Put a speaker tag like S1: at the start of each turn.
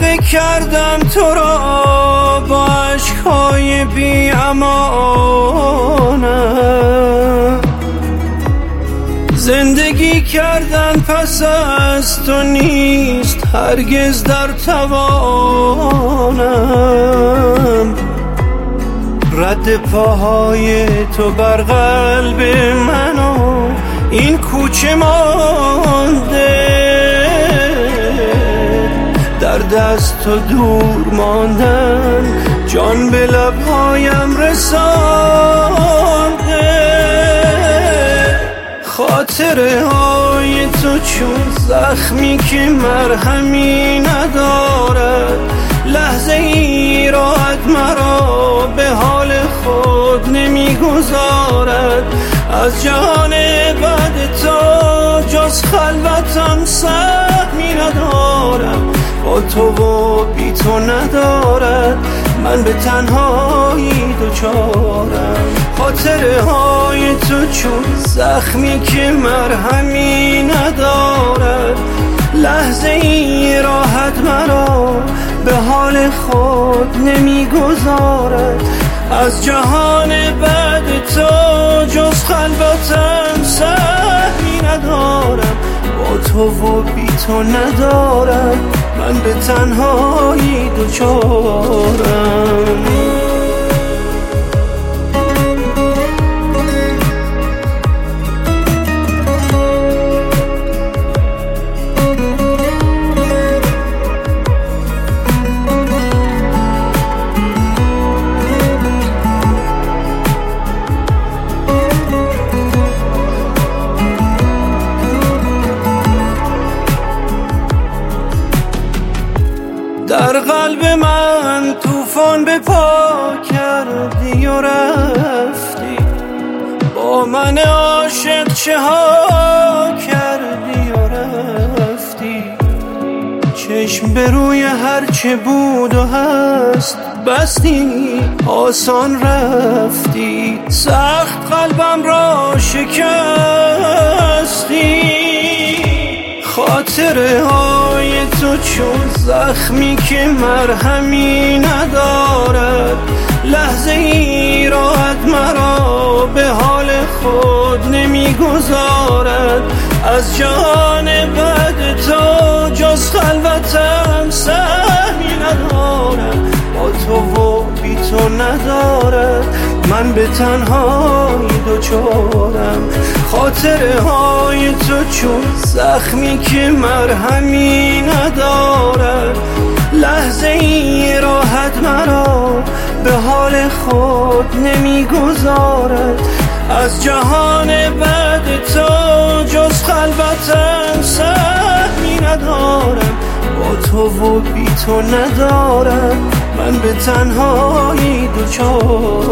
S1: زنده کردم تو را با عشقهای بی امانم، زندگی کردن پس از تو نیست هرگز در توانم. رد پاهای تو بر قلب من و این کوچه مانده، در دست تو دور ماندن جان به لبهایم رسانده. خاطره های تو چون زخمی که مرهمی ندارد، لحظه ای راحت مرا به حال خود نمیگذارد. از جهان بعد تو جز خلوتم سهمی ندارم، با تو و بی تو ندارد من به تنهایی دوچارم. خاطره های تو چون زخمی که مرهمی ندارد، لحظه ای راحت مرا به حال خود نمیگذارد. از جهان بعد تو جز خلوتم سهمی ندارم، با تو و بی تو ندارم من به تنهایی دوچارم. در قلب من طوفان به پا کردی و رفتی، با من عاشق چه ها کردی و رفتی. چشم به روی هرچه بود و هست بستی، آسان رفتی، سخت قلبم را شکستی. خاطره های تو چون زخمی که مرهمی ندارد، لحظه ای راحت مرا به حال خود نمیگذارد. از جهان بعد تو جز خلوتم سهمی ندارم، با تو و بی تو ندارد من به تنهایی دوچارم. خاطره های تو چون زخمی که مرهمی ندارد، لحظه ای راحت مرا به حال خود نمیگذارد. از جهان بعد تو جز خلوتم سهمی ندارم، با تو و بی تو ندارم من به تنهایی دوچارم.